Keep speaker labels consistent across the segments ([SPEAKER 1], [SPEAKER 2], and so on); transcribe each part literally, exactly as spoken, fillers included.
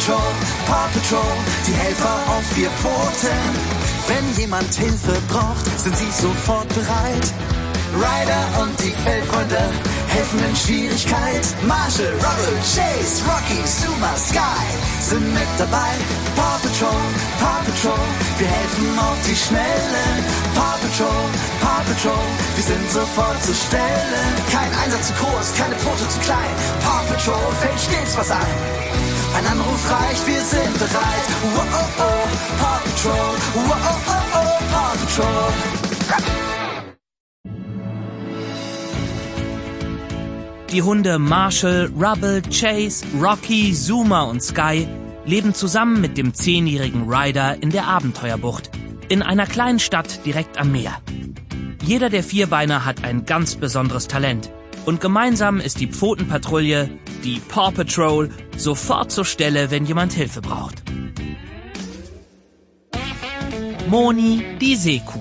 [SPEAKER 1] Patrol, Paw Patrol, die Helfer auf vier Pfoten. Wenn jemand Hilfe braucht, sind sie sofort bereit. Ryder und die Fellfreunde helfen in Schwierigkeit. Marshall, Rubble, Chase, Rocky, Zuma, Sky sind mit dabei. Paw Patrol, Paw Patrol, wir helfen auf die Schnelle. Paw Patrol, Paw Patrol, wir sind sofort zur Stelle. Kein Einsatz zu groß, keine Pfote zu klein. Paw Patrol fällt stets was ein. Ein Anruf reicht, wir sind bereit. Wow, oh, oh, Paw Patrol, wow, oh, oh, oh, Paw Patrol.
[SPEAKER 2] Die Hunde Marshall, Rubble, Chase, Rocky, Zuma und Sky leben zusammen mit dem zehnjährigen Ryder in der Abenteuerbucht, in einer kleinen Stadt direkt am Meer. Jeder der Vierbeiner hat ein ganz besonderes Talent und gemeinsam ist die Pfotenpatrouille, die Paw Patrol, sofort zur Stelle, wenn jemand Hilfe braucht. Moni, die Seekuh.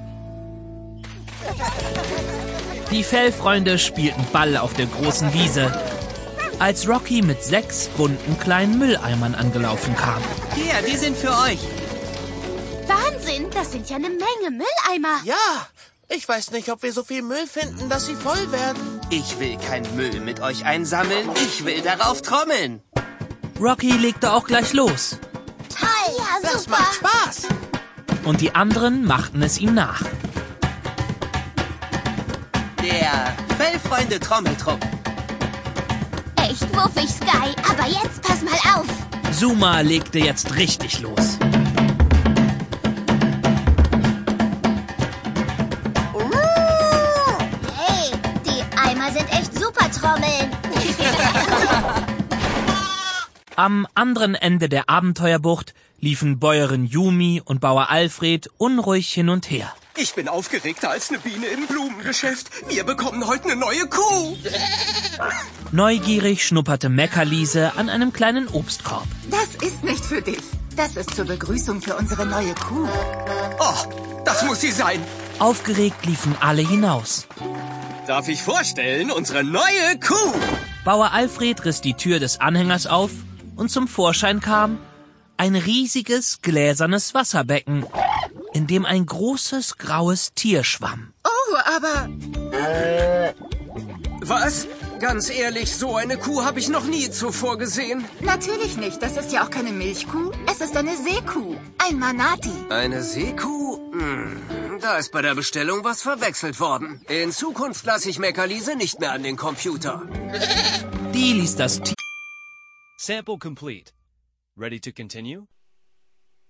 [SPEAKER 2] Die Fellfreunde spielten Ball auf der großen Wiese, als Rocky mit sechs bunten kleinen Mülleimern angelaufen kam.
[SPEAKER 3] Hier, die sind für euch.
[SPEAKER 4] Wahnsinn, das sind ja eine Menge Mülleimer.
[SPEAKER 5] Ja, ich weiß nicht, ob wir so viel Müll finden, dass sie voll werden.
[SPEAKER 3] Ich will keinen Müll mit euch einsammeln, ich will darauf trommeln.
[SPEAKER 2] Rocky legte auch gleich los.
[SPEAKER 4] Toll, ja,
[SPEAKER 5] Das
[SPEAKER 4] super.
[SPEAKER 5] macht Spaß.
[SPEAKER 2] Und die anderen machten es ihm nach.
[SPEAKER 3] Der Fellfreunde Trommeltrupp.
[SPEAKER 4] Echt wuffig, Sky, aber jetzt pass mal auf.
[SPEAKER 2] Zuma legte jetzt richtig los.
[SPEAKER 4] Hey, die Eimer sind echt super Trommeln.
[SPEAKER 2] Am anderen Ende der Abenteuerbucht liefen Bäuerin Yumi und Bauer Alfred unruhig hin und her.
[SPEAKER 6] Ich bin aufgeregter als eine Biene im Blumengeschäft. Wir bekommen heute eine neue Kuh.
[SPEAKER 2] Neugierig schnupperte Meckerliese an einem kleinen Obstkorb.
[SPEAKER 7] Das ist nicht für dich. Das ist zur Begrüßung für unsere neue Kuh.
[SPEAKER 6] Oh, das muss sie sein.
[SPEAKER 2] Aufgeregt liefen alle hinaus.
[SPEAKER 6] Darf ich vorstellen, unsere neue Kuh?
[SPEAKER 2] Bauer Alfred riss die Tür des Anhängers auf und zum Vorschein kam ein riesiges gläsernes Wasserbecken, in dem ein großes graues Tier schwamm.
[SPEAKER 7] Oh, aber...
[SPEAKER 6] Was? Ganz ehrlich, so eine Kuh habe ich noch nie zuvor gesehen.
[SPEAKER 7] Natürlich nicht. Das ist ja auch keine Milchkuh. Es ist eine Seekuh. Ein Manati.
[SPEAKER 6] Eine Seekuh? Hm, da ist bei der Bestellung was verwechselt worden. In Zukunft lasse ich Meckerliese nicht mehr an den Computer.
[SPEAKER 2] Die ließ das Tier...
[SPEAKER 8] Sample complete. Ready to continue?